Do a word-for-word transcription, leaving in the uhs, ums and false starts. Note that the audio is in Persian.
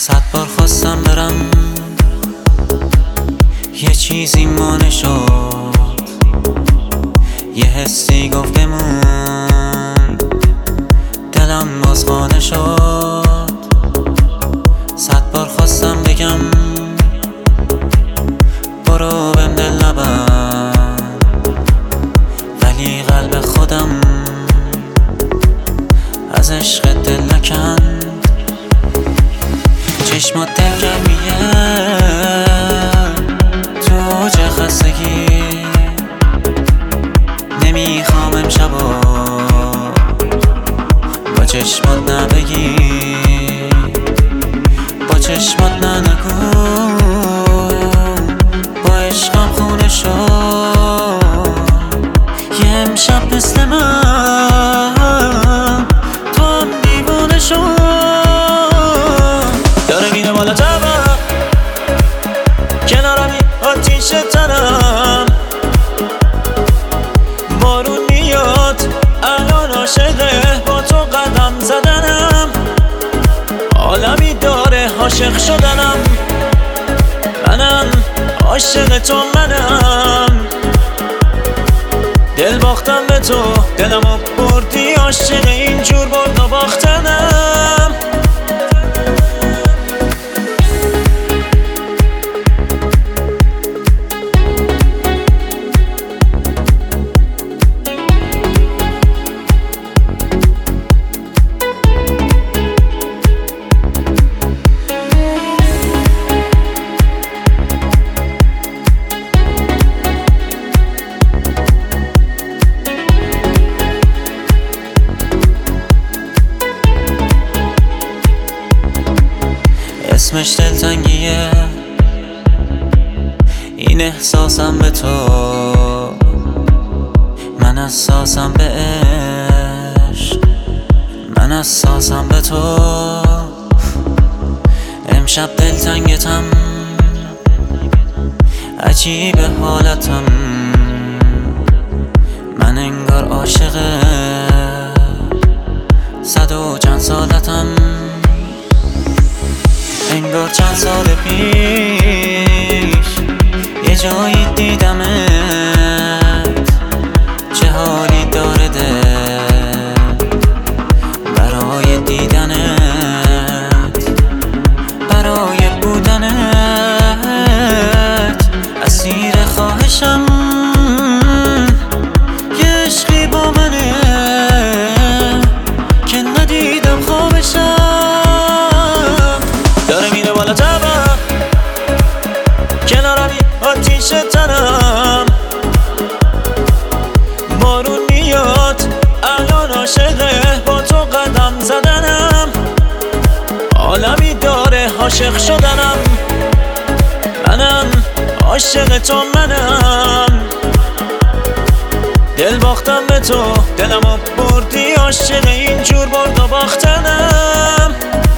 صد بار خواستم برم، یه چیزی مانع شد، یه حسی گفت بمون، دلم باز خانه شد. صد بار خواستم بگم برو بهم دل نبند، ولی قلب خودم از عشق دل نکند. چشمات دلگرمیه تو اوج خستگی، نمیخوام امشبا با چشمات نبگی، با چشمات ننگو با عشقم خونه شد. یه امشب مثل من تو هم دیوونه شد. داره میره بالا تبم، کنارمی آتیش تنم، بارون میاد الان عاشقه با تو قدم زدنم، عالمی داره عاشق شدنم، منم عاشق تو منم، دل باختم به تو دلمو بردی، عاشق اینجور برد و باختنم. اسمش دلتنگیه، این احساسم به تو، من اساسم به عشق، من اساسم به تو. امشب دلتنگتم، عجیب حالتم، من انگار عاشق صد و چند سالتم، انگار چند سال پیش یه جایی دیدمت، چه حالی داره دل برای دیدنت، برای بودنت، اسیر خواهشم یه عشقی با منه که ندیدم خوابشم. داره میره بالا تبم، کنارمی آتیش تنم، بارون میاد الان عاشقه با تو قدم زدنم، عالمی داره عاشق شدنم، منم عاشق تو منم، دل باختم به تو دلمو بردی، عاشق اینجور برد و باختنم.